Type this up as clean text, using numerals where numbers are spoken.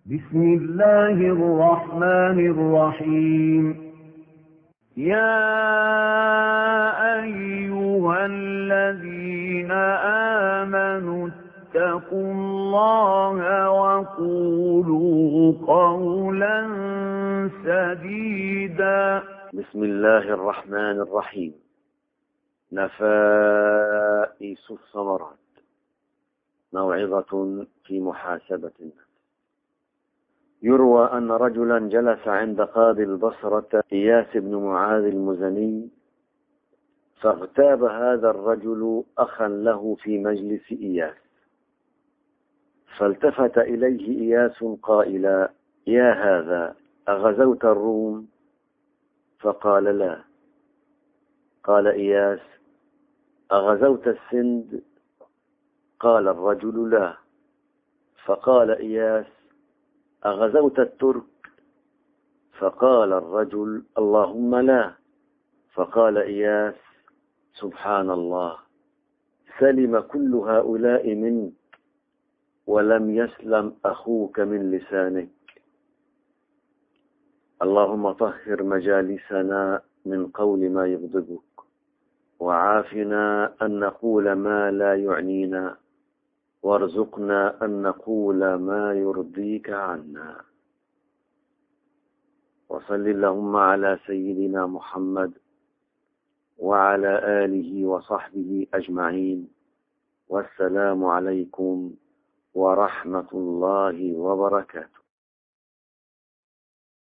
بسم الله الرحمن الرحيم. يا أيها الذين آمنوا اتقوا الله وقولوا قولا سديدا. بسم الله الرحمن الرحيم. نفائس الثمرات، موعظة في محاسبة النفس. يروى أن رجلا جلس عند قاضي البصرة إياس بن معاذ المزني، فاغتاب هذا الرجل أخا له في مجلس إياس، فالتفت إليه إياس قائلا: يا هذا، أغزوت الروم؟ فقال: لا. قال إياس: أغزوت السند؟ قال الرجل: لا. فقال إياس: أغزوت الترك؟ فقال الرجل: اللهم لا. فقال إياس: سبحان الله، سلم كل هؤلاء منك ولم يسلم أخوك من لسانك. اللهم طهر مجالسنا من قول ما يغضبك، وعافنا أن نقول ما لا يعنينا، وارزقنا أن نقول ما يرضيك عنا. وصل اللهم على سيدنا محمد وعلى آله وصحبه أجمعين، والسلام عليكم ورحمة الله وبركاته.